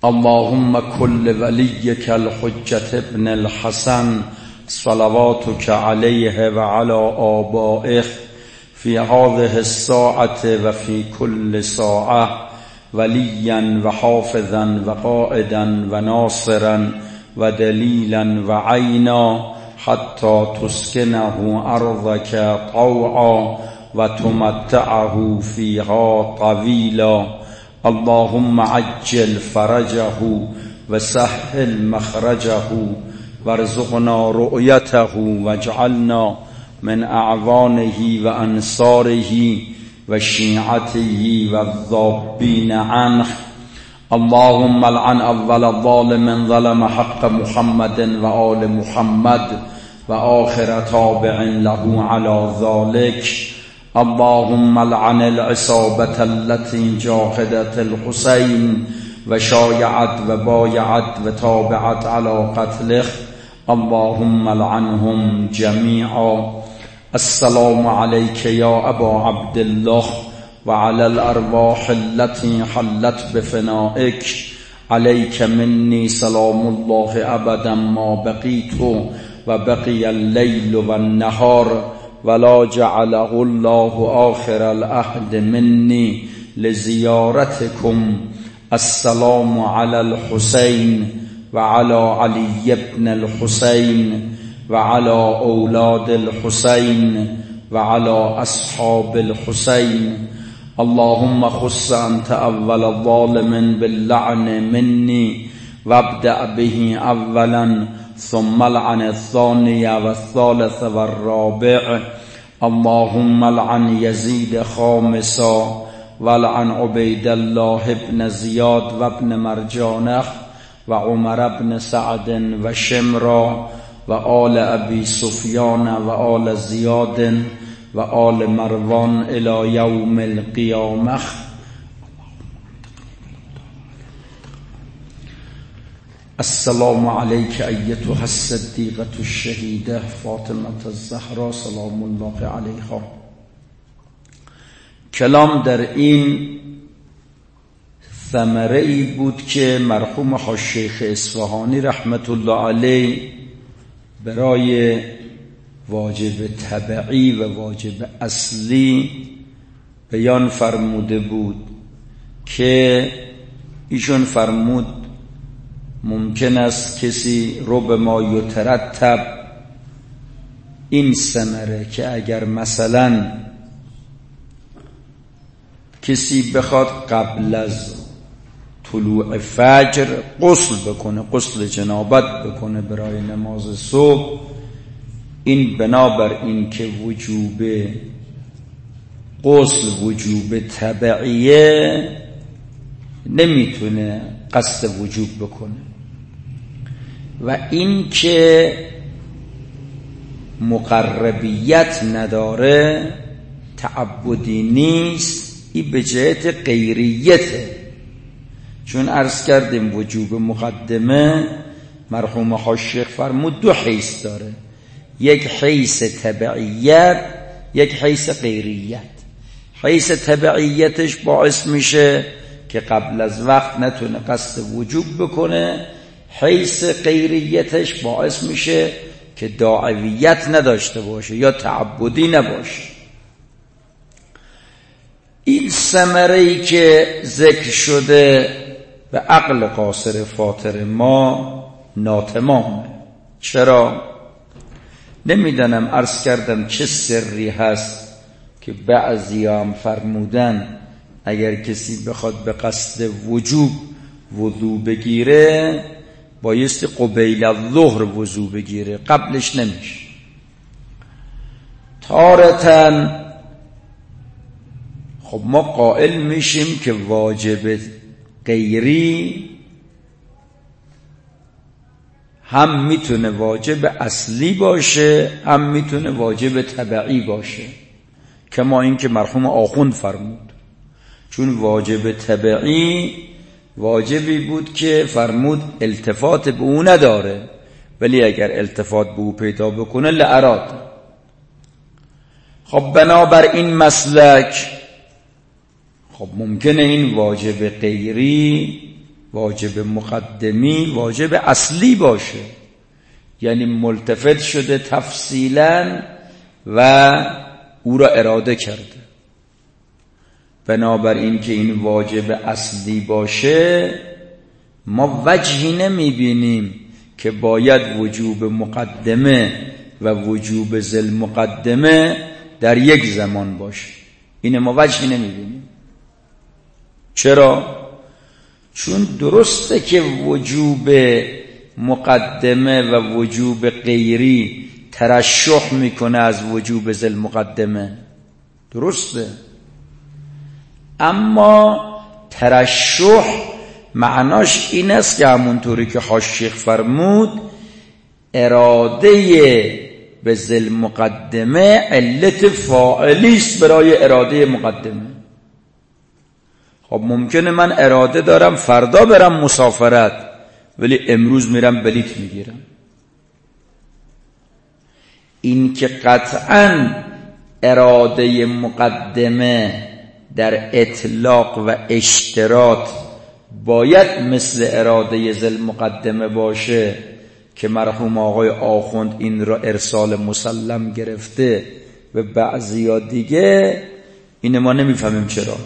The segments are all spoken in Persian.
اللهم كل وليك الحجة ابن الحسن صلواتك عليه وعلى آبائه في هذه الساعة وفي كل ساعة وليا وحافظا وقائدا وناصرا ودليلا وعينا حتى تسكنه أرضك طوعا وتمتعه فيها طويلا. اللهم عجل فرجه وسهل مخرجه وارزقنا رؤيته واجعلنا من أعوانه وأنصاره وشيعته والذابين عنه. اللهم لعن أول ظالم ظلم حق محمد وآل محمد وآخر تابع له على ذلك. اللهم لعن العصابة التي جاهدت الحسين وشايعت وبايعت وتابعت على قتله. اللهم لعنهم جميعا. السلام عليك يا أبا عبد الله وعلى الأرواح التي حلت بفنائك. عليك مني سلام الله أبدا ما بقيت وبقي الليل والنهار ولا جعله الله آخر العهد مني لزيارتكم. السلام على الحسين وعلى علي بن الحسين وعلى أولاد الحسين وعلى أصحاب الحسين. اللهم خص أنت أول ظالم باللعن مني وابدأ به أولا ثم لعن الثاني والثالث والرابع. اللهم لعن يزيد خامسا ولعن عبيد الله بن زياد وابن مرجانه وعمر بن سعد وشمرا وآل أبي سفيان وآل زياد وآل مروان إلى يوم القيامة. السلام عليك أيتها الصديقة الشهيدة فاطمة الزهراء سلام الله عليها. کلام در این ثمره ای بود که مرحوم حاج شیخ اصفهانی رحمت الله علیه برای واجب تبعی و واجب اصلی بیان فرموده بود که ایشون فرمود ممکن است کسی ربما یترتب این ثمره که اگر مثلا کسی بخواد قبل از طلوع فجر غسل بکنه، غسل جنابت بکنه برای نماز صبح، این بنابر این که وجوب غسل وجوب تبعیه نمیتونه قصد وجوب بکنه و این که مقربیت نداره تعبدی نیست، این به جهت غیریته. چون عرض کردیم وجوب مقدمه مرحوم حاج شیخ فرمود دو حیث داره، یک حیث تبعیت، یک حیث غیریت. حیث تبعیتش باعث میشه که قبل از وقت نتونه قصد وجوب بکنه، حیث غیریتش باعث میشه که داعیت نداشته باشه یا تعبدی نباشه. این ثمره‌ای که ذکر شده به عقل قاصر فاطر ما ناتمامه. چرا؟ نمیدانم، عرض کردم چه سری هست که بعضی هم فرمودن اگر کسی بخواد به قصد وجوب وضو بگیره بایستی قبیل الظهر وضو بگیره، قبلش نمیشه. تارتاً خب ما قائل میشیم که واجب غیری هم میتونه واجب اصلی باشه، هم میتونه واجب تبعی باشه، کما این که مرحوم آخوند فرمود. چون واجب تبعی واجبی بود که فرمود التفات به او نداره، ولی اگر التفات به او پیدا بکنه لاراد. خب بنابر این مسلک خب ممکنه این واجب غیری واجب مقدمی واجب اصلی باشه، یعنی ملتفت شده تفصیلا و او را اراده کرده. بنابراین که این واجب اصلی باشه ما وجهی نمیبینیم که باید وجوب مقدمه و وجوب ذل مقدمه در یک زمان باشه. این ما وجهی نمیبینیم. چرا؟ چون درسته که وجوب مقدمه و وجوب غیری ترشح میکنه از وجوب ذل مقدمه، درسته، اما ترشح معناش این است که همونطوری که حاشیه فرمود اراده به ذل مقدمه علت فاعلی است برای اراده مقدمه. خب ممکنه من اراده دارم فردا برم مسافرت ولی امروز میرم بلیت میگیرم. این که قطعاً اراده مقدمه در اطلاق و اشتراط باید مثل اراده ذل مقدمه باشه که مرحوم آقای آخوند این را ارسال مسلم گرفته و بعضیا دیگه، این ما نمیفهمیم چرا.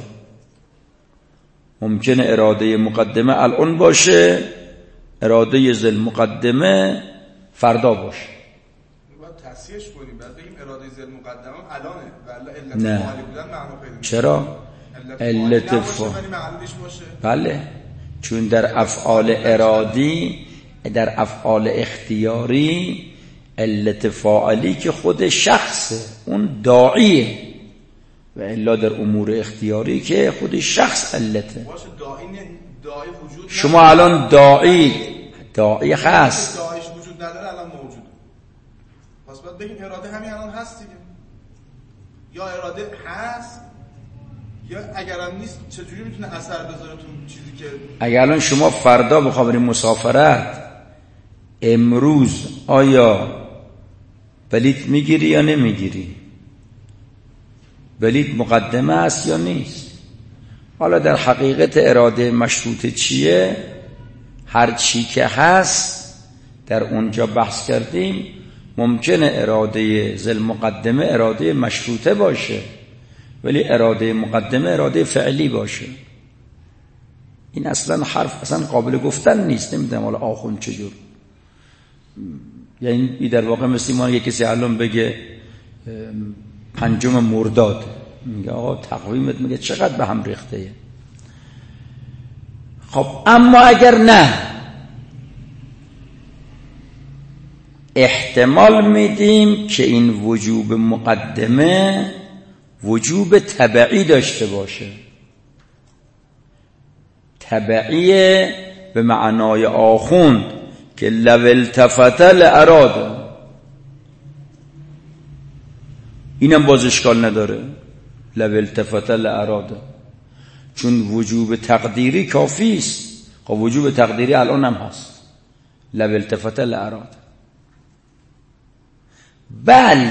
ممکنه اراده مقدمه الان باشه، اراده ذل مقدمه فردا باشه. باید تصحیحش کنیم، بعد بگیم اراده ذل مقدمه الانه ولی علت فاعلی بودن معنا پیدا می‌کنه. چرا؟ علت بله، چون در افعال ارادی، در افعال اختیاری علت فاعلی که خود شخصه، اون داعیه، و الا در امور اختیاری که خود شخص علته. داعی وجود شما الان داعی هست، داعیش وجود نداره الان موجوده، پس باید بگیم اراده همین الان هست دیگه. یا اراده هست یا اگرم نیست چجوری میتونه اثر بذاره تو چیزی که اگر الان شما فردا بخواه بریم مسافرت، امروز آیا بلیت میگیری یا نمیگیری؟ بلیت مقدمه است یا نیست؟ حالا در حقیقت اراده مشروطه چیه؟ هر چی که هست در اونجا بحث کردیم. ممکنه اراده ذل مقدمه اراده مشروطه باشه ولی اراده مقدمه اراده فعلی باشه. این اصلا حرف اصلا قابل گفتن نیست. نمیدونم حالا آخوند چجور، یعنی در واقع مثل ما یه کسی الان بگه 5 مرداد، میگه آقا تقویمت میگه چقدر به هم ریخته. خب اما اگر نه، احتمال میدیم که این وجوب مقدمه وجوب تبعی داشته باشه. تبعیه به معنای آخوند که لو التفت لاراده، اینم باز اشکال نداره، لو التفت لاراده، چون وجوب تقدیری کافی است. خب وجوب تقدیری الان هم هست، لو التفت لاراده. بله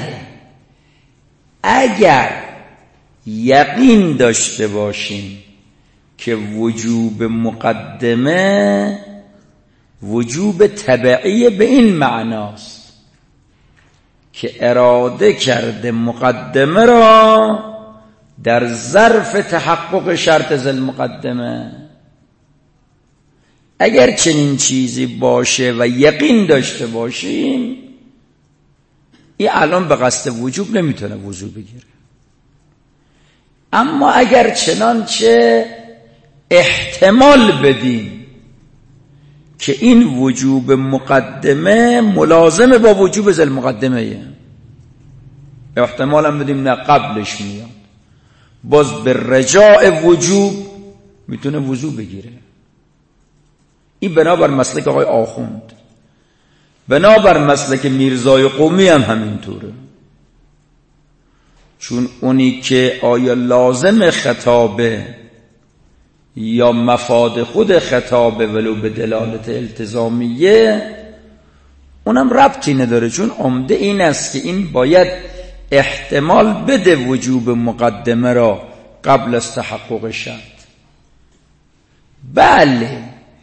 اگر یقین داشته باشیم که وجوب مقدمه وجوب تبعی به این معناست که اراده کرده مقدمه را در ظرف تحقق شرط ذل مقدمه. اگر چنین چیزی باشه و یقین داشته باشیم، این الان به قصد وجوب نمیتونه وضو بگیره. اما اگر چنانچه احتمال بدیم که این وجوب مقدمه ملازم با وجوب ذل مقدمه، احتمال هم بدیم نه قبلش میاد، باز به رجاء وجوب میتونه وضو بگیره. این بنابر مسلک آقای آخوند، بنابر مسلک میرزای قومی هم همینطوره. چون اونی که آیا لازم خطابه یا مفاد خود خطابه ولو به دلالت التزامیه، اونم ربطی نداره، چون عمده این است که این باید احتمال بده وجوب مقدمه را قبل از تحقق شرط. بله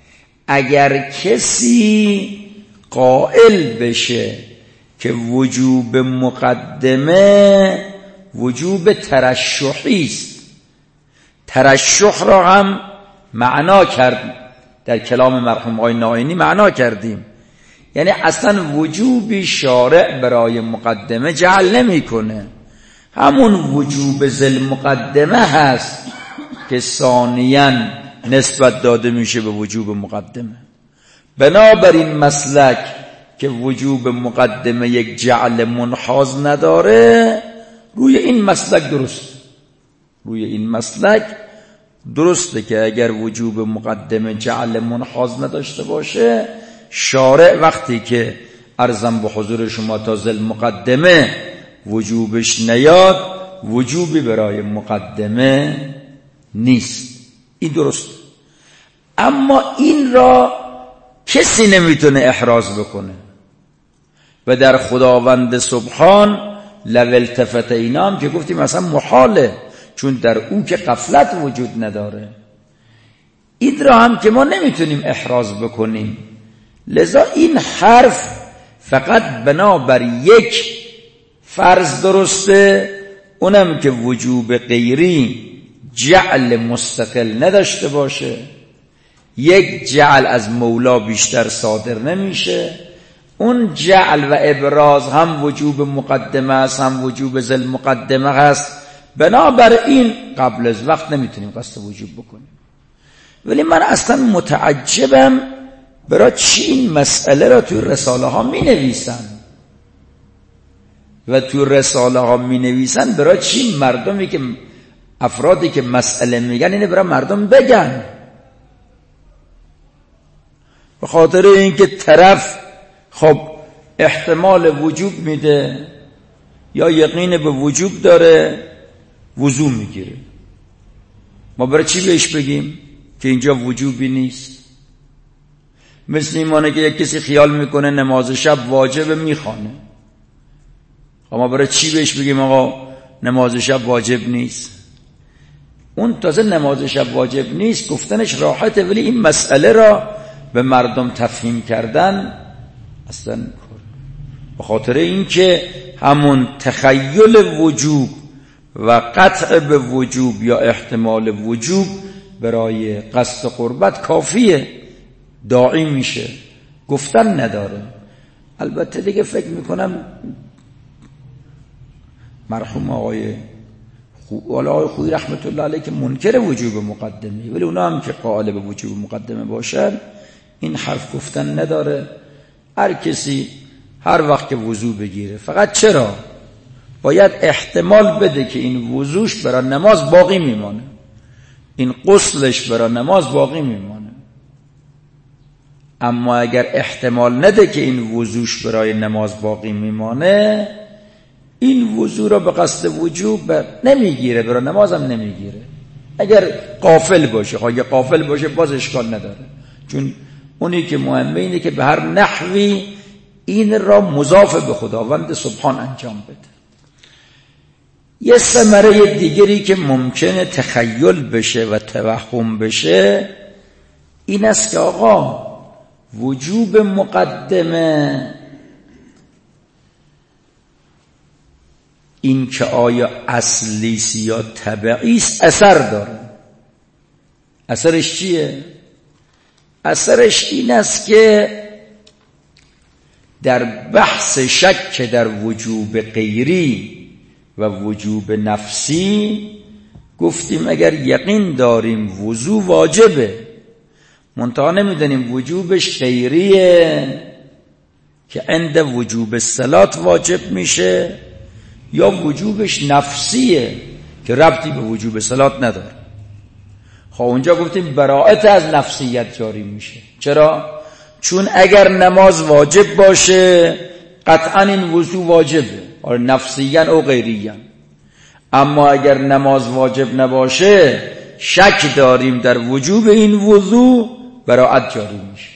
اگر کسی قائل بشه که وجوب مقدمه وجوب ترشحی است، ترشح را هم معنا کرد در کلام مرحوم آقای نائینی، معنا کردیم، یعنی اصلا وجوبی شارع برای مقدمه جعل نمی کنه، همون وجوب ذل مقدمه هست که ثانیاً نسبت داده میشه به وجوب مقدمه. بنابراین مسلک که وجوب مقدمه یک جعل منحاز نداره، روی این مسلک درست، روی این مسلک درسته که اگر وجوب مقدمه جعل منحاز نداشته باشه، شارع وقتی که عرضم به حضور شما تا ذل مقدمه وجوبش نیاد، وجوبی برای مقدمه نیست. این درست. اما این را کسی نمیتونه احراز بکنه و در خداوند سبحان لو التفت اینام که گفتیم اصلا محاله، چون در او که غفلت وجود نداره. این را هم که ما نمیتونیم احراز بکنیم، لذا این حرف فقط بنابر یک فرض درسته، اونم که وجوب غیری جعل مستقل نداشته باشه، یک جعل از مولا بیشتر صادر نمیشه، اون جعل و ابراز هم وجوب مقدمه است هم وجوب ذل مقدمه هست، بنابراین قبل از وقت نمیتونیم قصد وجوب بکنیم. ولی من اصلا متعجبم برای چی این مسئله را توی رساله ها می نویسن و توی رساله ها می نویسن برای چی مردمی که افرادی که مسئله میگن اینه برای مردم بگن، به خاطر اینکه طرف خب احتمال وجوب میده یا یقین به وجوب داره، وضو میگیره. ما برای چی بهش بگیم که اینجا وجوبی نیست؟ مثل ایمانه که یک کسی خیال میکنه نماز شب واجبه میخوانه، ما برای چی بهش بگیم آقا نماز شب واجب نیست؟ اون تازه نماز شب واجب نیست گفتنش راحته، ولی این مسئله را به مردم تفهیم کردن اصلا به خاطر اینکه همون تخیل وجوب و قطع به وجوب یا احتمال وجوب برای قصد قربت کافیه، داعی میشه، گفتن نداره. البته دیگه فکر میکنم مرحوم آقای خویی رحمت الله علیه که منکر وجوب مقدمه، ولی اونا هم که قائل به وجوب مقدمه باشن این حرف گفتن نداره. هر کسی هر وقت که وضو بگیره، فقط چرا باید احتمال بده که این وضوش برای نماز باقی میمانه، این غسلش برای نماز باقی میمانه. اما اگر احتمال نده که این وضوش برای نماز باقی میمانه، این وضو را به قصد وجوب نمیگیره، برای نماز هم نمیگیره. اگر غافل باشه، اگه غافل باشه باز اشکال نداره، چون اونی که مهمه اینه که به هر نحوی این را مضاف به خداوند سبحان انجام بده. یه ثمره دیگری که ممکنه تخیل بشه و توهم بشه این است که آقا وجوب مقدمه این که آیا اصلی است یا طبعی است اثر داره. اثرش چیه؟ اثرش این است که در بحث شک در وجوب غیری و وجوب نفسی گفتیم اگر یقین داریم وضو واجبه، منتها نمیدونیم وجوبش غیریه که عند وجوب صلات واجب میشه یا وجوبش نفسیه که ربطی به وجوب صلات نداره. خب اونجا گفتیم براءت از نفسیت جاری میشه. چرا؟ چون اگر نماز واجب باشه قطعا این وضو واجبه، نفسیاً او غیریاً. اما اگر نماز واجب نباشه شک داریم در وجوب این وضو، براءت جاری میشه.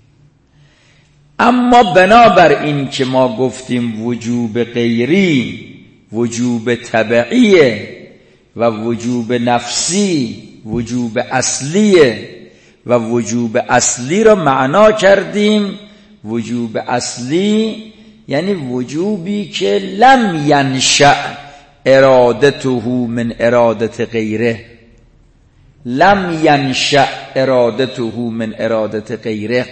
اما بنابر این که ما گفتیم وجوب غیری وجوب طبعیه و وجوب نفسی وجوب اصلیه و وجوب اصلی را معنا کردیم. وجوب اصلی یعنی وجوبی که لم ینشأ ارادته من ارادت غیره، لم ینشأ ارادته من ارادت غیره.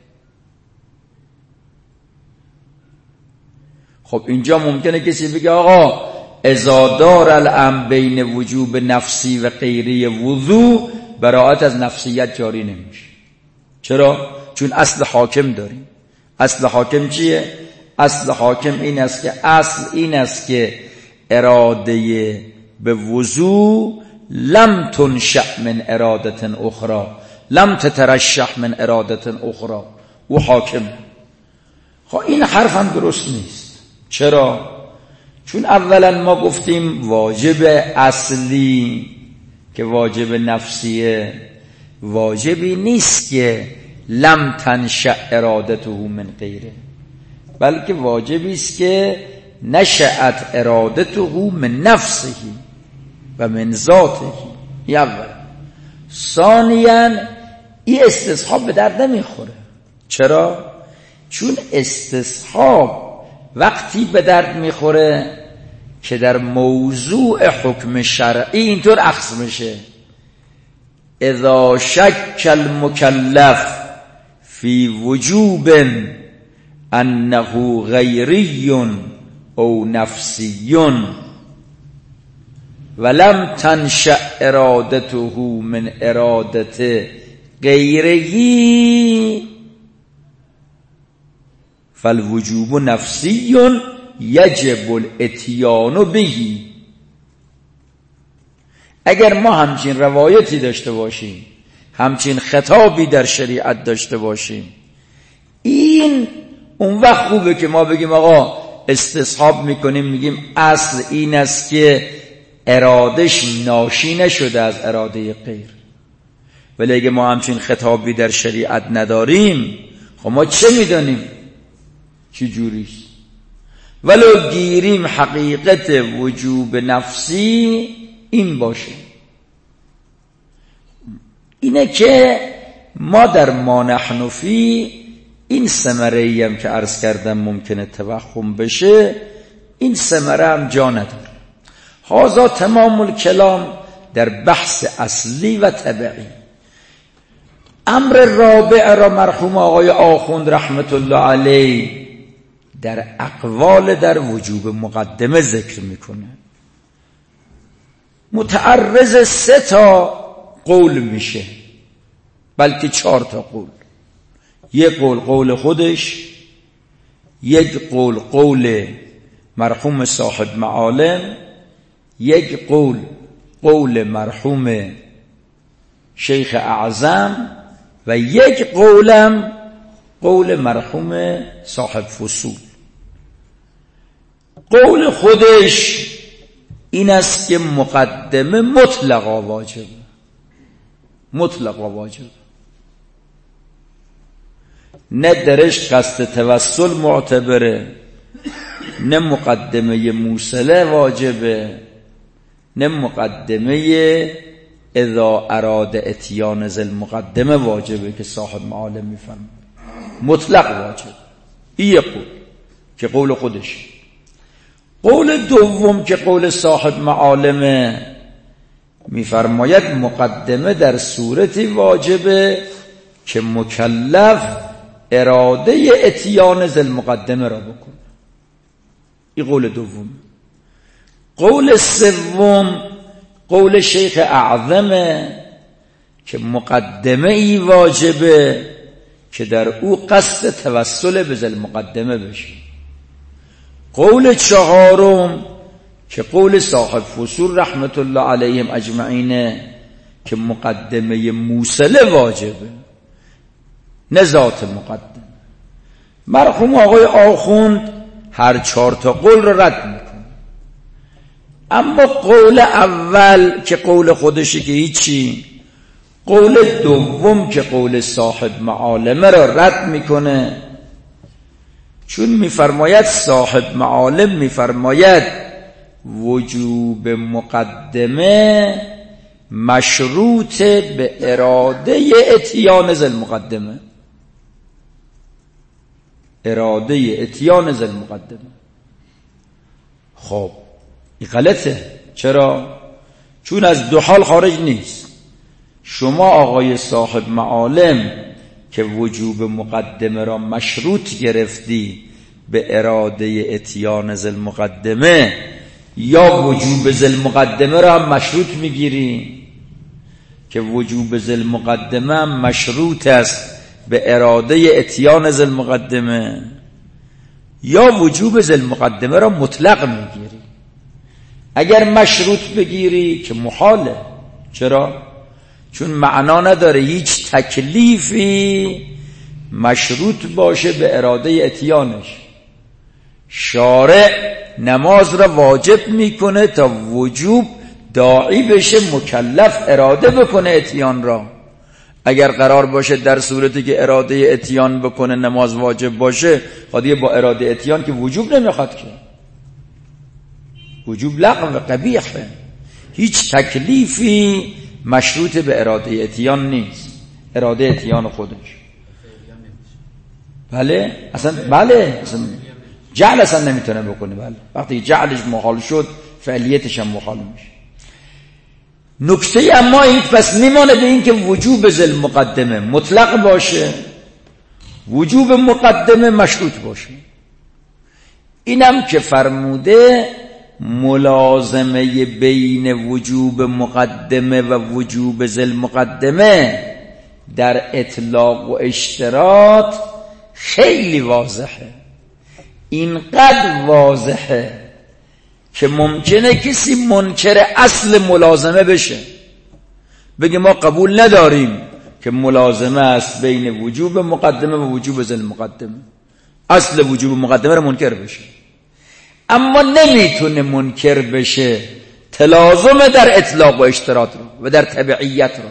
خب اینجا ممکنه کسی بگه آقا اذا دار الامر بین وجوب نفسی و غیری وضو، براءت از نفسیت جاری نمیشه. چرا؟ چون اصل حاکم داریم. اصل حاکم چیه؟ اصل حاکم این است که اراده به وضو لم تنشأ من ارادت اخرى، لم تترشح من ارادت اخرى، او حاکم. خب این حرف هم درست نیست. چرا؟ چون اولا ما گفتیم واجب اصلی که واجب نفسیه واجبی نیست که لم تنشأ ارادته من غیره، بلکه واجبی است که نشأت ارادته من نفسه و من ذاته. اول. ثانیاً این استصحاب به درد نمیخوره. چرا؟ چون استصحاب وقتی به درد میخوره که در موضوع حکم شرعی اینطور اخذ میشه: اذا شک المکلف فی وجوب انه غیری او نفسی ولم تنشأ ارادته من ارادت غیری فالوجوب نفسی یجب الاتیان به. اگر ما همچین روایتی داشته باشیم، همچین خطابی در شریعت داشته باشیم، این اون وقت خوبه که ما بگیم آقا استصحاب میکنیم، میگیم اصل این است که ارادش ناشی نشده از اراده غیر. ولی اگه ما همچین خطابی در شریعت نداریم، خب ما چه میدانیم چی جوریست؟ ولو گیریم حقیقت وجوب نفسی این باشه، اینه که ما در ما نحن فی این ثمره‌ای هم که عرض کردم ممکنه توهم بشه، این ثمره هم جا نداره. هذا تمام الکلام در بحث اصلی و طبعی. امر رابع را مرحوم آقای آخوند رحمت الله علیه در اقوال در وجوب مقدمه ذکر میکنه. متعرض 3 قول میشه، بلکه 4 قول. یک قول قول خودش، یک قول قول مرحوم صاحب معالم، یک قول قول مرحوم شیخ اعظم و یک قولم قول مرحوم صاحب فصول. قول خودش این است که مقدمه مطلقا واجب، مطلقا واجب، نه درش قصد توسل معتبره، نه مقدمه موصله واجبه، نه مقدمه اذا اراد اتیان ذل مقدمه واجبه که صاحب معالم میفرمه. مطلق واجب. این قول که قول خودش. قول دوم که قول صاحب معالمه میفرماید مقدمه در صورتی واجبه که مکلف اراده اتیان ذل مقدمه را بکنه. این قول دوم. قول سوم قول شیخ اعظمه که مقدمه ای واجبه که در او قصد توسل به ذل مقدمه بشه. قول چهارم که قول صاحب فصول رحمت الله علیهم اجمعینه که مقدمه موصله واجبه، نه ذات مقدم. مرحوم آقای آخوند هر 4 قول رو رد میکنه. اما قول اول که قول خودشه که هیچی، قول دوم که قول صاحب معالمه را رد میکنه، چون میفرماید صاحب معالم میفرماید وجوب مقدمه مشروط به اراده اتیان ذی المقدمه. اراده اتیان ذی المقدمه. خب این غلطه. چرا؟ چون از دو حال خارج نیست. شما آقای صاحب معالم که وجوب مقدمه را مشروط گرفتی به اراده اتیان ذی المقدمه، یا وجوب ذی المقدمه را هم مشروط میگیری که وجوب ذی المقدمه هم مشروط است به اراده اتیان ذی المقدمه، یا وجوب ذی المقدمه را مطلق میگیری. اگر مشروط بگیری که محاله. چرا؟ چون معنا نداره هیچ تکلیفی مشروط باشه به اراده اتیانش. شارع نماز را واجب میکنه تا وجوب داعی بشه مکلف اراده بکنه اتیان را. اگر قرار باشه در صورتی که اراده اتیان بکنه نماز واجب باشه، خودیه با اراده اتیان که وجوب نمیخواد، که وجوب لغو قبیحه. هیچ تکلیفی مشروط به اراده اتیان نیست، اراده اتیان خودش. بله اصلا جعل اصلا نمیتونه بکنه. بله وقتی جعلش محال شد فعلیتش هم محال میشه. نکته اما این پس میمانه به این که وجوب ذی المقدمه مطلق باشه، وجوب مقدمه مشروط باشه. اینم که فرموده ملازمه بین وجوب مقدمه و وجوب ذی المقدمه در اطلاق و اشتراط خیلی واضحه. اینقدر واضحه که ممکنه کسی منکر اصل ملازمه بشه، بگه ما قبول نداریم که ملازمه است بین وجوب مقدمه و وجوب ذی المقدمه، اصل وجوب مقدمه رو منکر بشه. اما نمیتونه منکر بشه تلازم در اطلاق و اشتراط رو و در تبعیت رو.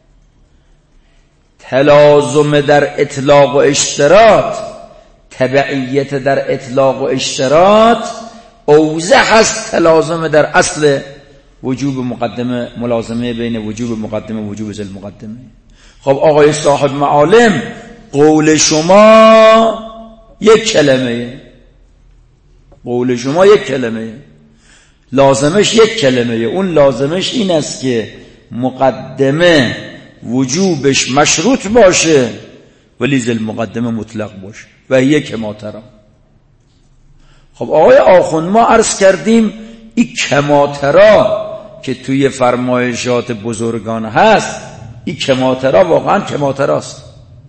تلازم در اطلاق و اشتراط، تبعیت در اطلاق و اشتراط اوضح است تلازم در اصل وجوب مقدمه، ملازمه بین وجوب مقدمه و وجوب ذی المقدمه. خب آقای صاحب معالم، قول شما یک کلمه، قول شما یک کلمه، لازمش یک کلمه. اون لازمش این است که مقدمه وجوبش مشروط باشه ولی ذی المقدمه مطلق باشه و هی کما تری. خب آقای آخوند ما عرض کردیم این کما تری که توی فرمایشات بزرگان هست، این کما تری واقعا کما تری است.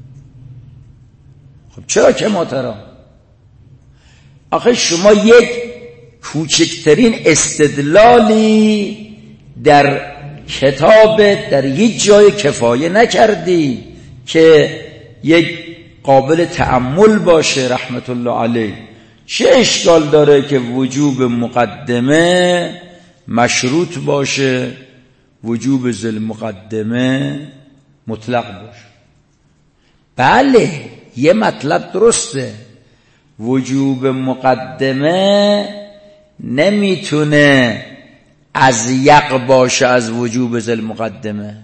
خب چرا کما تری؟ آخه شما یک کوچکترین استدلالی در کتاب در یک جای کفایه نکردی که یک قابل تأمل باشه رحمت الله علیه. چه اشکال داره که وجوب مقدمه مشروط باشه، وجوب ذی المقدمه مطلق باشه؟ بله یه مطلب درسته، وجوب مقدمه نمیتونه اضیق باشه از وجوب ذی المقدمه.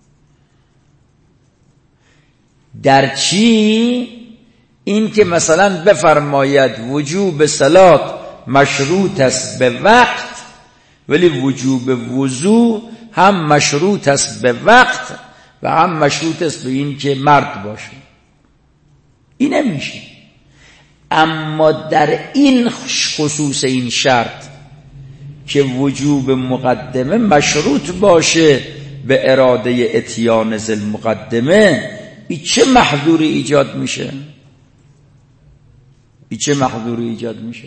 در چی؟ این که مثلا بفرماید وجوب صلات مشروط است به وقت ولی وجوب وضو هم مشروط است به وقت و هم مشروط است به این که مرد باشه. این نمیشه. اما در این خصوص این شرط که وجوب مقدمه مشروط باشه به اراده اتیان ذی المقدمه، این چه محظوری ایجاد میشه؟ چه محظوری ایجاد میشه؟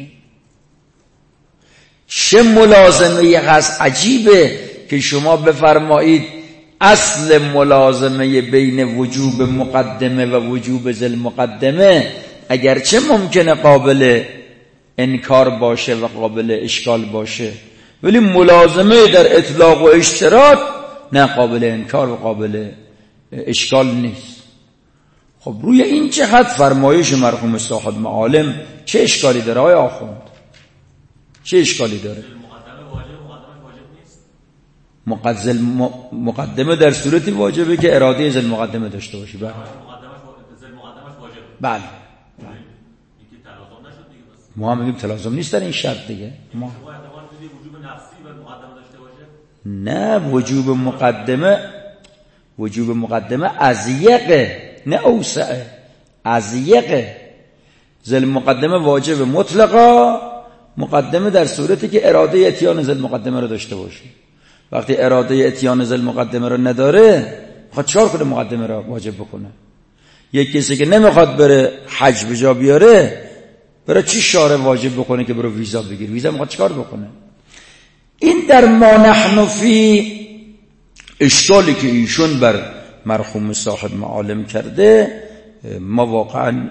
چه ملازمه هست عجیبه که شما بفرمایید اصل ملازمه بین وجوب مقدمه و وجوب ذی المقدمه اگرچه ممکنه قابل انکار باشه و قابل اشکال باشه، ولی ملازمه در اطلاق و اشتراط نه قابل انکار و قابل اشکال نیست. خب روی این جهت فرمایش مرحوم صاحب معالم چه اشکالی داره آقای آخوند؟ چه اشکالی داره؟ مقدمه واجب، مقدمه واجب نیست. مقدمه واجب، مقدمه واجب نیست. مقدمه واجب، مقدمه واجب نیست. مقدمه واجب، مقدمه واجب نیست. مقدمه واجب، مقدمه واجب نیست. مقدمه در صورتی واجبه که اراده ذل مقدمه داشته باشی. بله بله ما هم میگیم تلازم نیست در این شرط دیگه. ما نه وجوب مقدمه ازیقه نه اوسعه. ازیقه ذل مقدمه واجب مطلقا، مقدمه در صورتی که اراده اتیان ذل مقدمه رو داشته باشه. وقتی اراده اتیان ذل مقدمه رو نداره خواهد چهار کنه مقدمه رو واجب بکنه. یک کسی که نمیخواد بره حج به جا بیاره برای چی شارع واجب بکنه که برو ویزا بگیر؟ ویزا میخواد چیکار بکنه؟ این در ما نحن فی اشکالی که ایشون بر مرحوم صاحب معالم کرده ما واقعا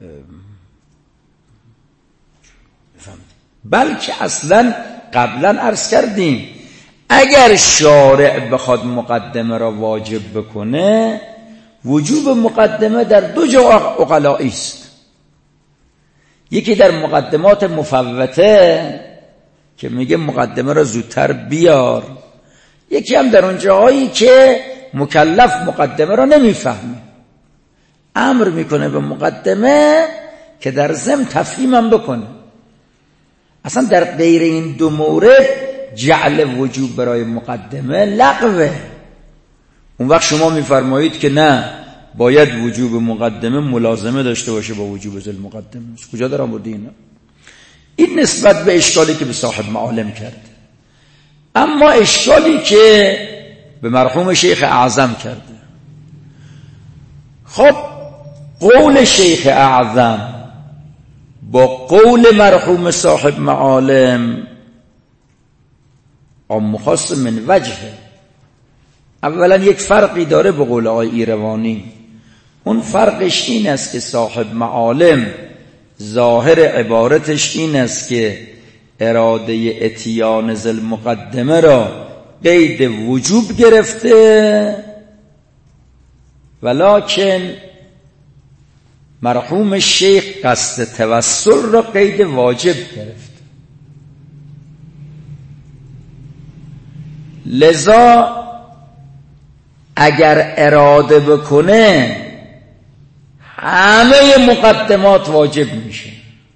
بلکه اصلا قبلا عرض کردیم اگر شارع بخواد مقدمه را واجب بکنه وجوب مقدمه در دو جا عقلایی است. یکی در مقدمات مفوته که میگه مقدمه را زودتر بیار، یکی هم در اون جاهایی که مکلف مقدمه را نمیفهمه امر میکنه به مقدمه که در ضمن تفهیم هم بکنه. اصلا در غیر این دو مورد جعل وجوب برای مقدمه لغوه. اون وقت شما میفرمایید که نه باید وجوب مقدمه ملازمه داشته باشه با وجوب ذل مقدمه. کجا در آورده اینا؟ این نسبت به اشکالی که به صاحب معالم کرده. اما اشکالی که به مرحوم شیخ اعظم کرده، خب قول شیخ اعظم با قول مرحوم صاحب معالم عام خاص من وجهه. اولا یک فرقی داره به قول آقای ایروانی. اون فرقش این است که صاحب معالم ظاهر عبارتش این است که اراده اتیان ذل مقدمه را قید وجوب گرفته، ولکن مرحوم شیخ قصد توسل را قید واجب گرفت. لذا اگر اراده بکنه همه مقدمات واجب میشه،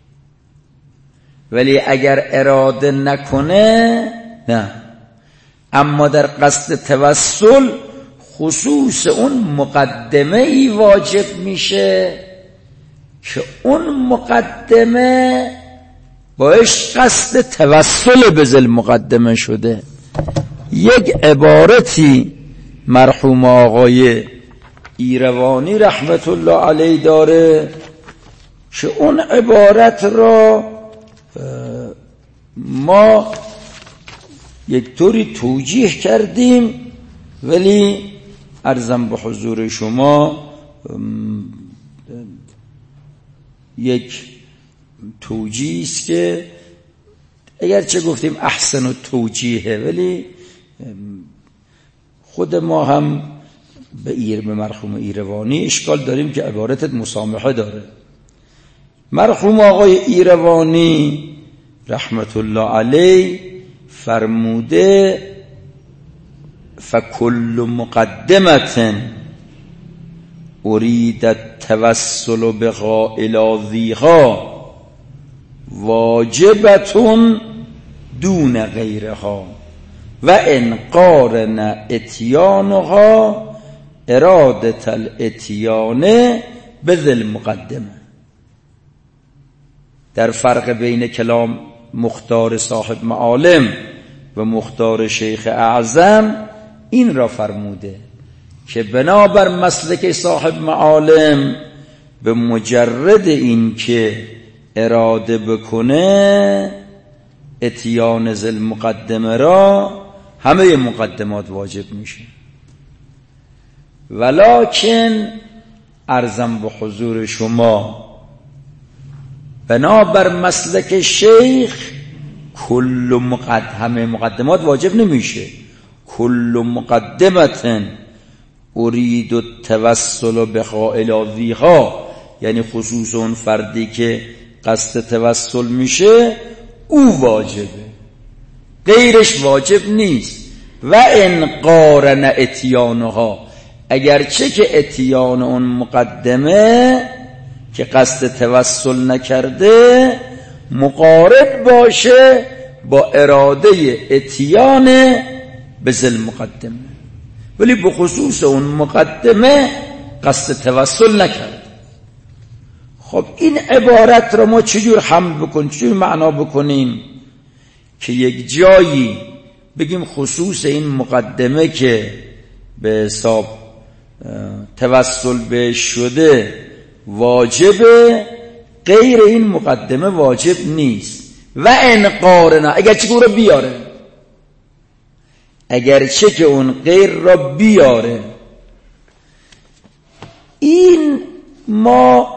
ولی اگر اراده نکنه نه. اما در قصد توسل خصوص اون مقدمه ای واجب میشه که اون مقدمه باش قصد توسل به ذل مقدمه شده. یک عبارتی مرحوم آقای ایروانی رحمت الله علیه داره که اون عبارت را ما یک طوری توجیه کردیم، ولی عرضم به حضور شما یک توجیه است که اگرچه گفتیم احسن و توجیهه، ولی خود ما هم به مرحوم ایروانی اشکال داریم که عبارتت مسامحه داره. مرحوم آقای ایروانی رحمت الله علیه فرموده فکل مقدمت ارید التوسل بقائلاتها واجبتون دون غیرها و ان قارن اتیانها اراده الاتیان بذل مقدمه. در فرق بین کلام مختار صاحب معالم و مختار شیخ اعظم این را فرموده که بنابر مسلک صاحب معالم به مجرد این که اراده بکنه اتیان ذل مقدمه را همه مقدمات واجب میشه، ولکن عرضم به حضور شما بنابر مسلک شیخ همه مقدمات واجب نمیشه. کل مقدمت ارید التوسل بقائلاتها، یعنی خصوص اون فردی که قصد توسل میشه او واجبه، غیرش واجب نیست. و ان قارن اتیانها، اگرچه که اتیان اون مقدمه که قصد توسل نکرده مقارن باشه با اراده اتیان به ذل مقدمه، ولی به خصوص اون مقدمه قصد توسل نکرده. خب این عبارت رو ما چجور حمل بکنیم، چجور معنا بکنیم که یک جایی بگیم خصوص این مقدمه که به حساب توسل به شده واجبه، غیر این مقدمه واجب نیست. و ان قارنا، اگرچه که اون رو بیاره، اگرچه که اون غیر را بیاره. این ما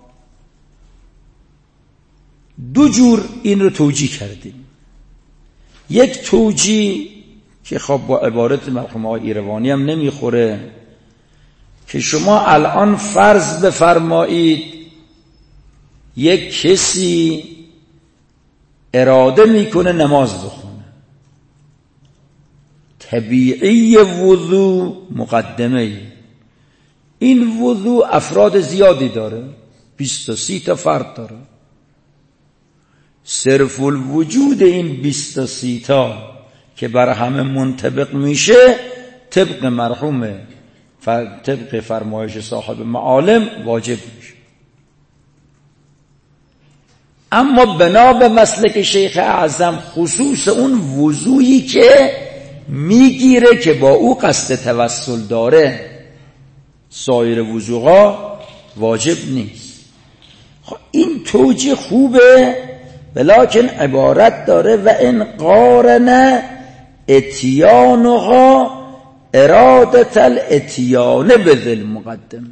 دو جور این رو توجیه کردیم. یک توجیه که خب با عبارت مرحوم آقای ایروانی هم نمیخوره، که شما الان فرض بفرمایید یک کسی اراده میکنه نماز بخونه، طبیعی وضو مقدمه، این وضو افراد زیادی داره، 20 تا 30 تا فرد داره، صرف الوجود این 20 تا 30 تا که بر همه منطبق میشه طبق مرحوم طبق فرمایش صاحب معالم واجب میشه. اما بنا به مسلک شیخ اعظم خصوص اون وضویی که میگیره که با او قصد توسل داره، سایر وضوها واجب نیست. خب این توجیه خوبه، ولکن عبارت داره و ان قارن اتیانها ارادت الاتیان بذل مقدمه.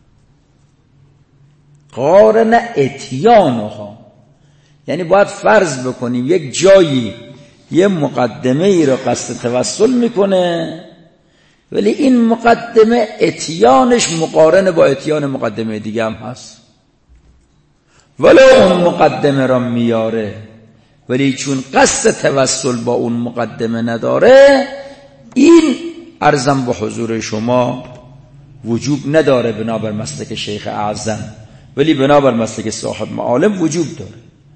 قارن اتیانها یعنی باید فرض بکنیم یک جایی یه مقدمه ای رو قصد توسل میکنه، ولی این مقدمه اتیانش مقارن با اتیان مقدمه دیگه هم هست، ولو اون مقدمه را میاره، ولی چون قصد توسل با اون مقدمه نداره، این عرضم به حضور شما وجوب نداره بنابر مسلک شیخ اعظم، ولی بنابر مسلک صاحب معالم وجوب داره.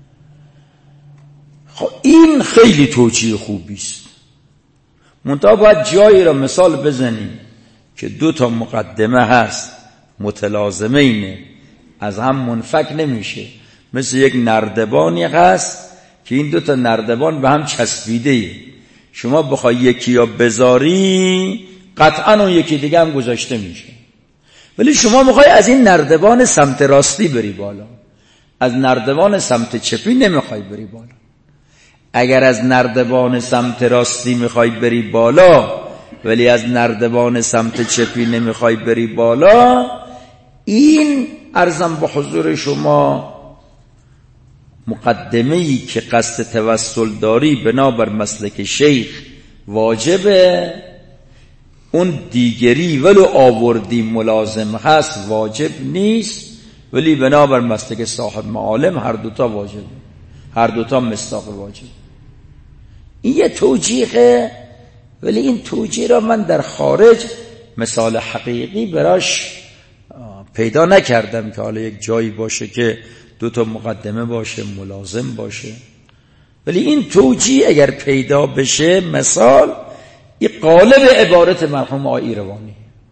خب این خیلی توجیه خوبی است، منتها باید جایی را مثال بزنیم که 2 تا مقدمه هست متلازمه اینه، از هم منفک نمیشه، مثل یک نردبانی هست که این 2 تا نردبان به هم چسبیده، شما بخوای یکی یا بذاری قطعا اون یکی دیگه هم گذاشته میشه، ولی شما میخوای از این نردبان سمت راستی بری بالا، از نردبان سمت چپی نمیخوای بری بالا. اگر از نردبان سمت راستی میخوای بری بالا ولی از نردبان سمت چپی نمیخوای بری بالا، این عرضم به حضور شما مقدمه‌ای که قصد توسل داری بنابر مسلک شیخ واجبه، اون دیگری ولو آوردی ملازم هست واجب نیست، ولی بنابر مسلک صاحب معالم هر 2 تا واجبه، هر 2 تا مصداق واجب. این یه توجیه، ولی این توجیه را من در خارج مثال حقیقی براش پیدا نکردم که حالا یک جایی باشه که 2 تا مقدمه باشه ملازم باشه، ولی این توجیه اگر پیدا بشه مثال، این قالب عبارت مرحوم آقای ایروانی.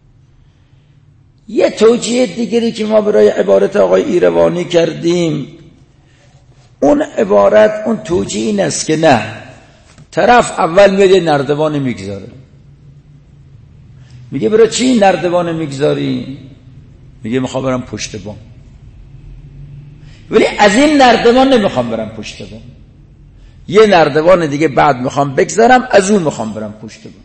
یه توجیه دیگری که ما برای عبارت آقای ایروانی کردیم، اون عبارت اون توجیه این است که نه، طرف اول میاد نردبان میگذاره، میگه برای چی نردبان میگذاری؟ میگه میخوام برم پشت بام، ولی از این نردبان نمیخوام برم پشت بام، یه نردبان دیگه بعد میخوام بگذارم، از اون میخوام برم پشت بام.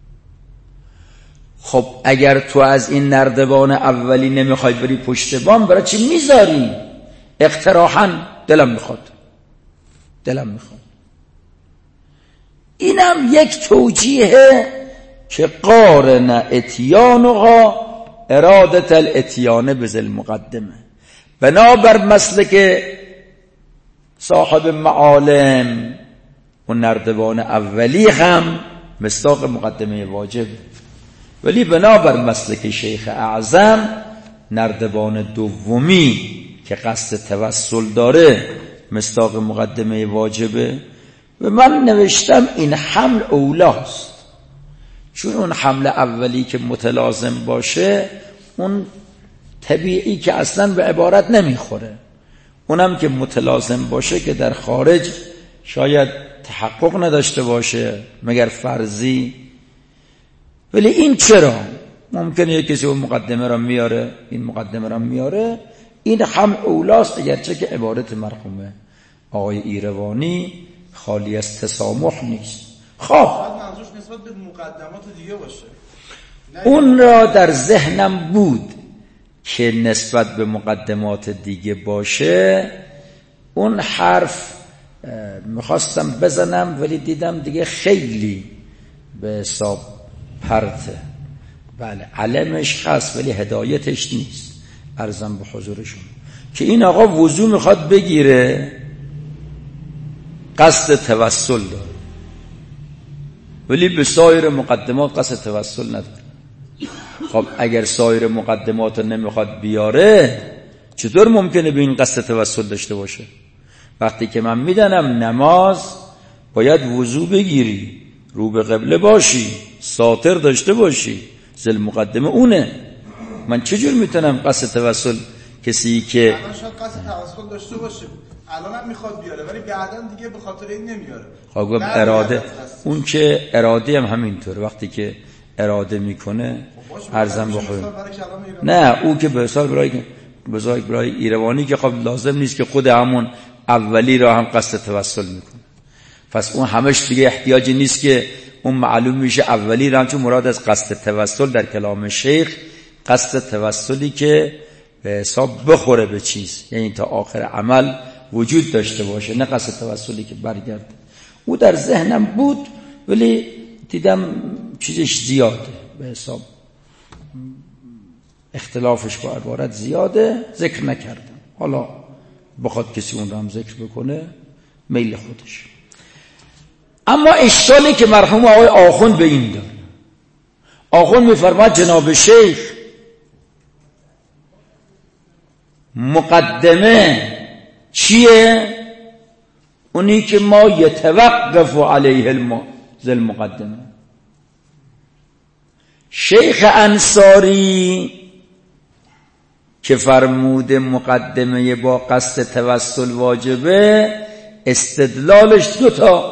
خب اگر تو از این نردبان اولی نمیخوای بری پشت بام، برای چی میذاری؟ اقتراحاً دلم میخواد. اینم یک توجیه که قارن اتیانها ارادت الاتیان بذل مقدمه، بنابر مسلک صاحب معالم اون نردبان اولی هم مصداق مقدمه واجب. ولی بنابر مسلک شیخ اعظم نردبان دومی که قصد توسل داره مصداق مقدمه واجبه. و من نوشتم این حمل اولاست، چون اون حمل اولی که متلازم باشه اون طبیعی که اصلا به عبارت نمیخوره، اونم که متلازم باشه که در خارج شاید تحقق نداشته باشه مگر فرضی. ولی این چرا؟ ممکنه یک کسی اون مقدمه را میاره، این مقدمه را میاره، این حمل اولاست، اگرچه که عبارت مرحوم آقای ایروانی خالی از تسامح نیست. خب منظورش نسبت به مقدمات دیگه باشه. اون را در ذهنم بود که نسبت به مقدمات دیگه باشه. اون حرف میخواستم بزنم ولی دیدم دیگه خیلی به حساب پرته. بله علمش هست ولی هدایتش نیست. عرضم به حضورشون که این آقا وضو میخواد بگیره، قصد توسل داره، ولی به سایر مقدمات قصد توسل نداره. خب اگر سایر مقدمات رو نمیخواد بیاره چطور ممکنه به این قصد توسل داشته باشه؟ وقتی که من میدانم نماز باید وضو بگیری، رو به قبله باشی، ساتر داشته باشی، زل مقدمه اونه، من چجور میتونم قصد توسل کسی که الان شاید قصد توسل داشته باشه الان هم میخواد بیاره ولی بعداً دیگه به خاطر این نمیاره. خب اراده، اون که اراده هم همینطور وقتی که اراده میکنه ارزم بخوره. نه او که به حساب برای ایروانی که خب لازم نیست که خود همون اولی را هم قصد توسل میکنه، پس اون همش دیگه احتیاجی نیست که اون معلوم میشه اولی را هم، چون مراد از قصد توسل در کلام شیخ قصد توسلی که به حساب بخوره به چیز، یعنی تا آخر عمل وجود داشته باشه، نه قصد توسلی که برگرده. او در ذهنم بود ولی دیدم چیزش زیاده، به حساب اختلافش با عبارت زیاده، ذکر نکردم. حالا بخواد کسی اون رو هم ذکر بکنه میل خودش. اما اشکالی که مرحوم آقای آخوند به این داره، آخوند میفرماد جناب شیخ مقدمه چیه؟ اونی که ما یتوقف علیه المقدمه. شیخ انصاری که فرمود مقدمه با قصد توسل واجبه، استدلالش 2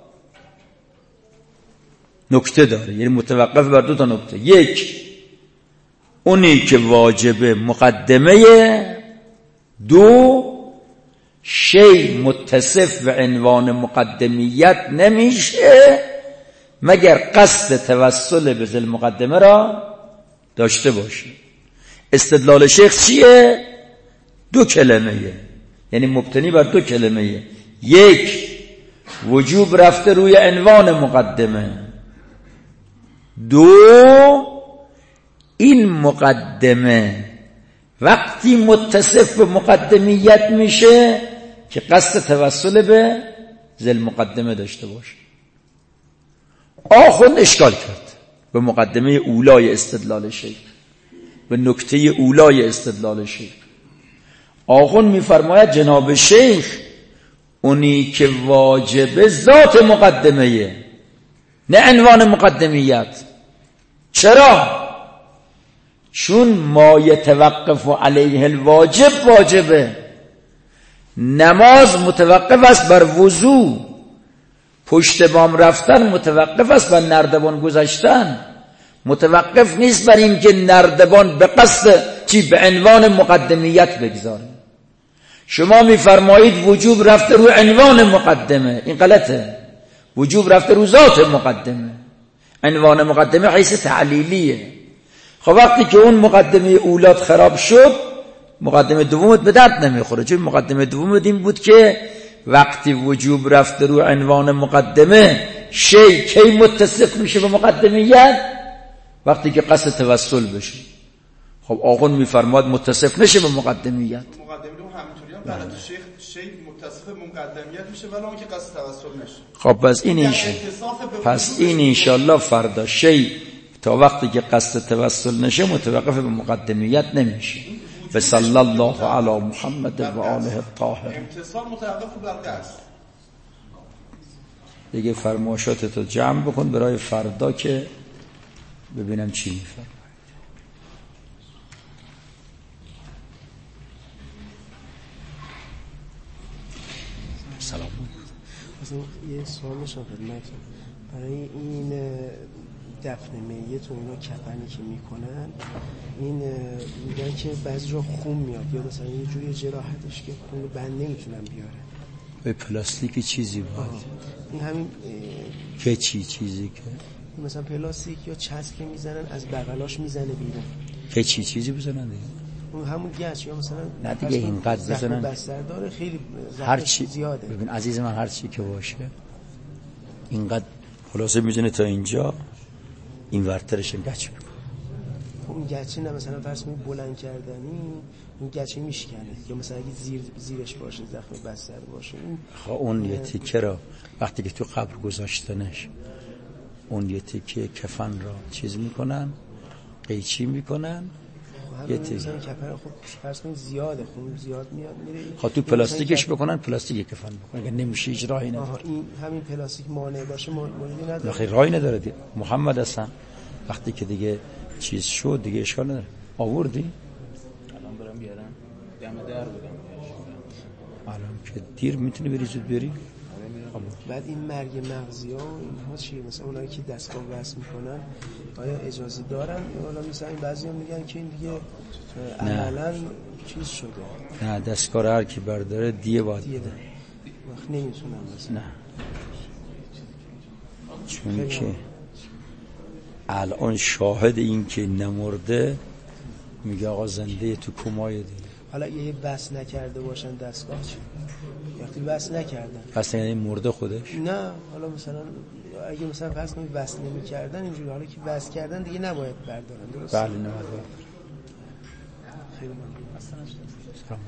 نکته داره، یعنی متوقف بر 2 نکته. یک، اونی که واجبه مقدمه. 2، شی متصف به عنوان مقدمیت نمیشه مگر قصد توسل به ذل مقدمه را داشته باشه. استدلال شیخ چیه؟ 2 کلمه، یعنی مبتنی بر 2 کلمه. 1، وجوب رفته روی عنوان مقدمه. 2، این مقدمه وقتی متصف به مقدمیت میشه که قصد توسل به ذل مقدمه داشته باشه. آخوند اشکال کرد به مقدمه اولای استدلال شیخ، به نکته اولای استدلال شیخ. آخوند میفرماید جناب شیخ اونی که واجب ذات مقدمه، نه عنوان مقدمیت. چرا؟ چون ما یتوقف علیه الواجب واجبه. نماز متوقف است بر وضو، پشت بام رفتن متوقف است بر نردبان گذاشتن، متوقف نیست بر این که نردبان به قصد به عنوان مقدمیت بگذاره. شما میفرمایید وجوب رفته رو عنوان مقدمه، این غلطه. وجوب رفته رو ذات مقدمه. عنوان مقدمه حیث تعلیلیه. خب وقتی که اون مقدمه اولاد خراب شد، مقدمه دومت به درد نمیخوره. چون مقدمه دومت این بود که وقتی وجوب رفته رو عنوان مقدمه، شی کی متصف میشه به مقدمیت؟ وقتی که قصد توسل بشه. خب آقون میفرماد متصف نشه به مقدمیت. مقدمه دوم همینطوری هم غلط شیخ متصف مقدمیت میشه ولی اون که قصد توسل نشه. خب پس این انشالله فردا شی تا وقتی که قصد توسل نشه متوقف به مقدمیت نمیشه. به صلی الله علی محمد و آله الطاهر. امتصال متوقف بر قصد. دیگه فرمایشاتتو جمع بکن برای فردا که ببینم چی میفرماید. سلام. مثلا یه سوال نشون خدمتتون برای این دفن میت و اینا کفنی که میکنن این میگن که بعضی جا خون میاد یا مثلا یه جوری جراحتش که خون رو بند نمیتونن بیارن به پلاستیکی چیزی باید این همین که چیزی که مثلا پلاستیک یا چسب میزنن از بغلاش میزنه بیرون که چیزی بزنن دیگه اون همون گچ یا مثلا نه دیگه اینقدر بزنن بستر داره خیلی هر چی زیاده. ببین عزیز من هر چی که باشه اینقدر خلاصه میزنه تا اینجا این ورترش گچ میکنه. اون گچی نه مثلا فرض کنید بلند کردنی اون گچی میشکنه یا مثلا اگه زیرش باشه زخم بستر باشه اون یه تیکه را وقتی که تو قبر گذاشتنش اون یه تیکه کفن را چیز میکنن قیچی میکنن یه تیکه کفن خب فرض کنید زیاده خون زیاد میاد میره خب تو پلاستیکش بکنن پلاستیک کفن بکنن اگه نمیشه هیچ راهی نداره. این همین پلاستیک مانع باشه مانعی نداره. خیلی راهی نداره دیگه. محمد حسن وقتی که دیگه چیز شد دیگه اشکال نداره. آوردی؟ الان برام بیارم. دم در بودم. الان که دیر میتونی بری زود بری؟ بعد این مرگ مغزی ها اینها چیه؟ مثلا اونایی که دستگاه وصل میکنن آیا اجازه دارن؟ حالا مثلا این بعضی هم میگن که این دیگه عملاً چیز شده. نه دستگاه هر کی برداره دیه باید بده. وقت نمیتونم مثلا. نه. چون که الان شاهد این که نمرده میگه آقا زنده تو کمای دیگه. حالا یه بس نکرده باشن دستگاه چی؟ وقتی بس نکردن پس یعنی مرده خودش؟ نه حالا مثلا اگه مثلا فرض کنید بس نمی‌کردن اینجوری حالا که بس کردن دیگه نباید بردارن درسته؟ بله نباید بردارن. خیلی ممنون. سلام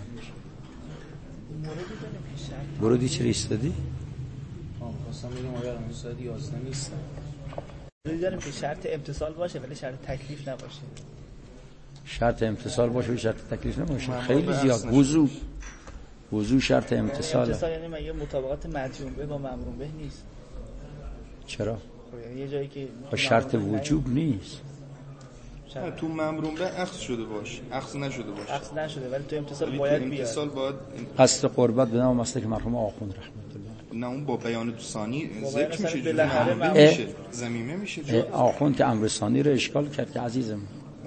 برودی چرا ایستادی؟ خواستم بگم آیا الان ساعت 11 نیست. داریم که شرط امتصال باشه ولی شرط تکلیف نباشه. شرط امتصال باشه و شرط تکلیف نباشه. خیلی زیاد. وضو شرط امتصاله. امتصال یعنی مگه مطابقت مدیون به با مأمورون به نیست؟ چرا؟ یعنی یه جایی که شرط وجوب نیست. تو ممرون به عقص شده باشه عقص نشده باشه عقص نشده ولی تو امتصال باید بیاد. امتصال باید قصد قربت به نام مسلک مرحوم آخوند رحمت الله. نه اون با بیان ثانی ذکر میشه بالاخره زمینه میشه. آخوند که امر ثانی رو اشکال کرد که عزیزم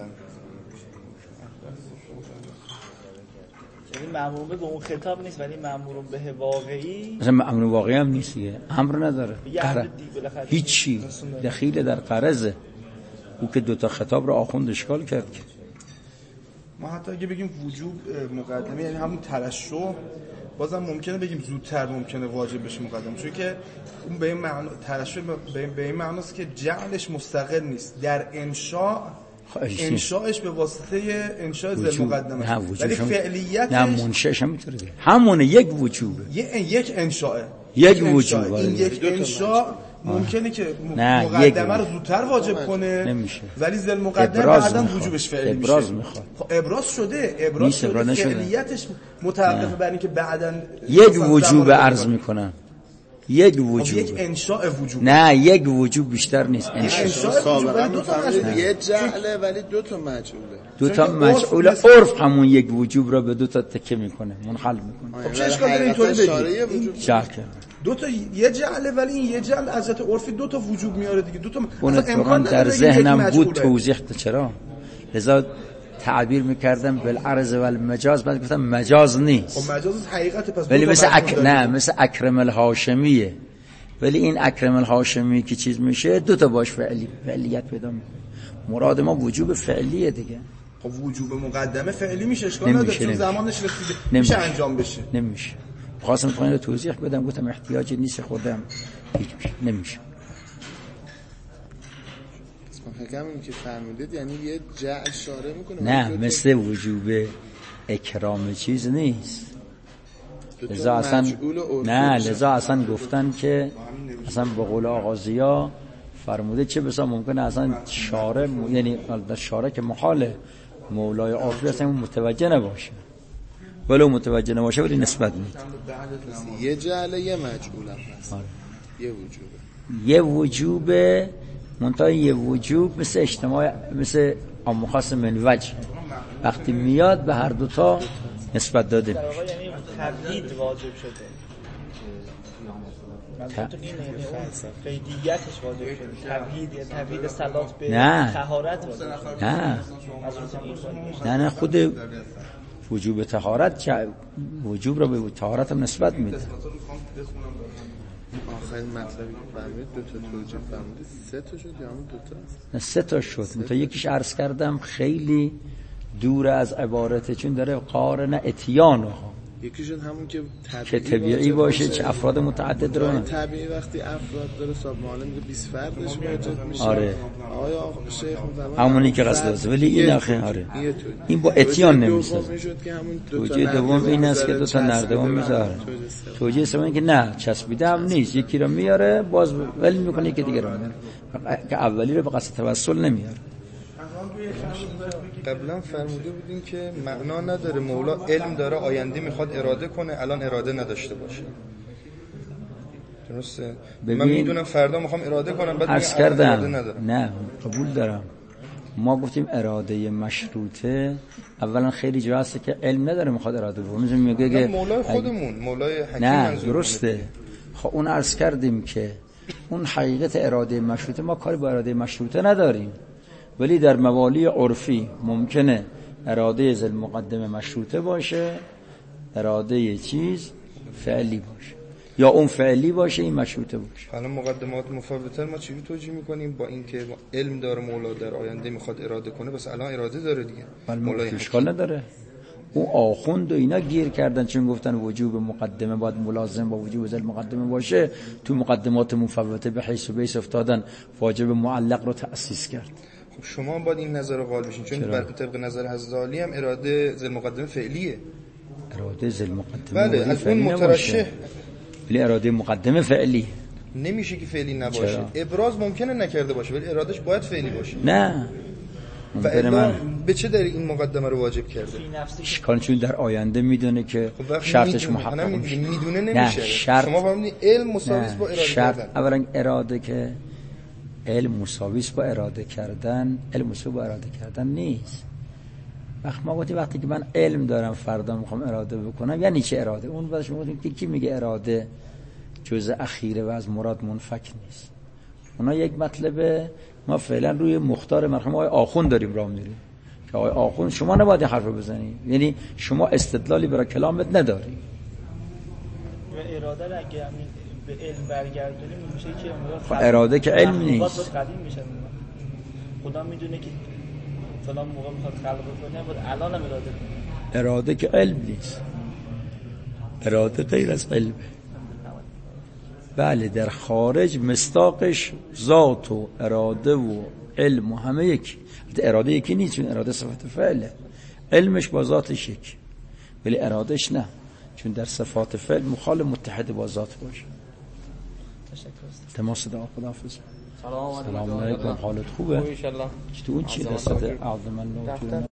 یعنی مأمور به اون خطاب نیست ولی مأمور به واقعی مثلا مأمور واقعی هم نیست دیگه امر نداره هیچی دخیل در قرضه او که دوتا خطاب رو آخوند اشکال کرد. ما حتی اگه بگیم وجوب مقدمه یعنی همون ترشح بازم ممکنه بگیم زودتر ممکنه واجب بشه مقدمه چون که اون به این معنی ترشح به این معناست که جعلش مستقل نیست در انشاءش به واسطه انشاء ذل مقدمه ولی فعلیتش نه منشأش هم میتونه همونه یک وجوبه یک انشاءه یک وجوبه این یک انشاء ممکنه که مقدمه رو زودتر واجب کنه نمیشه ولی ذل مقدمه بعداً وجوبش فعلی میشه. ابراز میخواد. خب ابراز شده فعلیتش متوقف بر اینکه بعداً یک وجوب عرض میکنن یک وجوب یک انشاء وجوب نه یک وجوب بیشتر نیست انشاء وجوب دو تا یه جعله ولی دو تا مجعوله دو تا مجعول عرف همون یک وجوب را به دو تا تکه میکنه منحل میکنه. خب چه اشکال داره اینطوری بگی دو تا یه جعله ولی این یه جعل از حالت عرفی دو تا وجوب میاره دیگه دو تا امکان در ذهنم بود توضیح چرا لذا تعبیر میکردم بالعرض والمجاز بعد گفتم مجاز نیست. خب مجاز حقیقت پس ولی مثل اکرم الهاشمیه ولی این اکرم الهاشمی که چیز میشه دو تا باش فعلیت پیدا میکنه. مراد ما وجوب فعلیه دیگه. خب وجوب مقدمه فعلی میشه اشکال نداره چون زمانش رسیده میشه انجام بشه. نمیشه. خواستم خودم توضیح بدم گفتم احتیاجی نیست خودم هیچ نمیشه. همین که فرمودید یعنی یه جعل اشاره میکنه نه مثل وجوب اکرام چیز نیست لذا اصلا گفتن که اصلا به قول آقا ضیا فرموده چه بسا ممکنه اصلا شارع یعنی در شارع که محاله مولای آخری اصلا متوجه نباشه، ولو متوجه نباشه ولی نسبت میده. یه جعله یه مجعول هم هست. یه وجوبه منتها یه وجوب مثل اجتماع مثل عام خاص من وجه وقتی میاد به هر دوتا نسبت داده میشه. یعنی تبعید واجب شده. قیدیتش واجب شده. تبعید صلات به طهارت واجب شده. نه خود وجوب طهارت وجوب را به طهارت هم نسبت میده. آخرین مطلبی که فهمید 2 تا توجیه فهمید 3 تا شد یا همون 2 تا؟ نه 3 تا شد. تا یکیش عرض کردم خیلی دور از عبارته چون داره قارن اتیان ها. یکیشون همون که طبیعی باشه چه افراد متعدد رو طبیعی وقتی افراد داره صاحب معلم میگه 20 فردش واجب میشه. آره آیا شیخ میفهمه همونی که قصد داشته ولی این آخه آره این با اتیان نمیسازه. توجیه دوم این است که 2 تا نردبان میذاره. توجیه سوم که نه چسبیده هم نیست، یکی رو میاره باز ولی میکنه که دیگه رو میاره که اولی رو به قصد توسل نمیاره. قبلا فرموده بودیم که معنا نداره مولا علم داره آینده میخواد اراده کنه الان اراده نداشته باشه. درسته؟ من میدونم فردا میخوام اراده کنم بعد عرض کردم نه قبول دارم. ما گفتیم اراده مشروطه اولا خیلی جا هست که علم نداره میخواد اراده کنه. میگه که مولای خودمون مولای حکیم نه درسته. خب اون عرض کردیم که اون حقیقت اراده مشروطه ما کاری با اراده مشروطه نداریم، ولی در موالی عرفی ممکنه اراده ذل مقدمه مشروطه باشه، اراده چیز فعلی باشه، یا اون فعلی باشه این مشروطه باشه. حالا مقدمات مفوته ما چجوری توجیه میکنیم با اینکه علم داره مولا در آینده میخواد اراده کنه بس الان اراده داره دیگه مولا اشکال نداره. اون آخوند و اینا گیر کردن چون گفتن وجوب مقدمه باید ملازم با وجوب ذل مقدمه باشه، تو مقدمات مفوته به حیث و بیس افتادن واجب معلق رو تأسیس کرد. خب شما باید این نظر رو قائل بشین چون بر طبق نظر حضرت علی هم اراده ذل مقدمه فعلیه. اراده ذل مقدمه بله از اون مترشح ولی اراده مقدمه فعلی نمیشه که فعلی نباشه. ابراز ممکنه نکرده باشه ولی ارادش باید فعلی باشه. نه و الا به چه دلیل این مقدمه رو واجب کرده؟ اشکال چون در آینده میدونه که شرطش محقق میشه. میدونه نمیشه. شما فهمیدین علم مساوی است با اراده کردن. اولا اراده که علم مساوی است با اراده کردن، علم مساوی با اراده کردن نیست. ما گفتیم وقتی که من علم دارم فردا میخوام اراده بکنم یعنی چه اراده؟ اون بعدش میگفتیم که کی میگه اراده جزء اخیره و از مراد منفک نیست. اونا یک مطلب ما فعلا روی مختار مرحوم آقای آخوند داریم راه میریم که آقای آخوند شما نباید حرف بزنی، یعنی شما استدلالی برای کلامت نداری. و اراده را اگه به علم برگردونیم میشه که اراده که علم نیست. قدیم میشه. خدا میدونه که فلان موقع میخواد خلق کنه بود الان هم اراده کنه. اراده که علم نیست. اراده غیر از علم. بله در خارج مصداقش ذات و اراده و علم و همه یکی. اراده یکی نیست چون اراده صفت فعله. علمش با ذاتش یکی ولی ارادهش نه چون در صفات فعل مخالف متحد با ذات باشه. تماس دعا خداحافظ. سلام علیکم. حالت خوبه؟ ان شاء الله. تو اون چی دستت اعظم الله